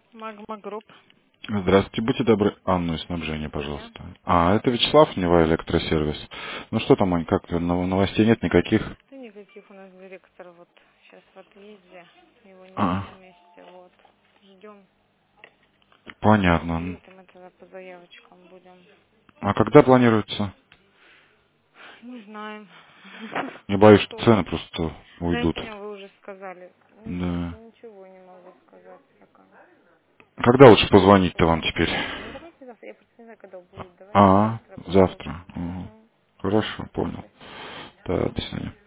Магма Групп. Здравствуйте, будьте добры, Анну из снабжения, Я. пожалуйста. Это Вячеслав, Нева Электросервис. Ну что там, Ань, как новостей нет никаких? Да никаких у нас директор вот сейчас в отъезде. Его нет А, на месте. Вот. Ждем. понятно. Ответим это тогда по заявочкам будем. А когда планируется? Не знаем. Не боюсь, что Что? цены просто уйдут. Центня вы уже сказали. Да. Ничего не могу сказать пока. Когда лучше позвонить-то вам теперь? Ну давайте завтра. Я просто не знаю, когда будет. Давайте А, завтра попробуем. завтра. Угу. Угу. Хорошо, Все, понял. спасибо. Да, до свидания.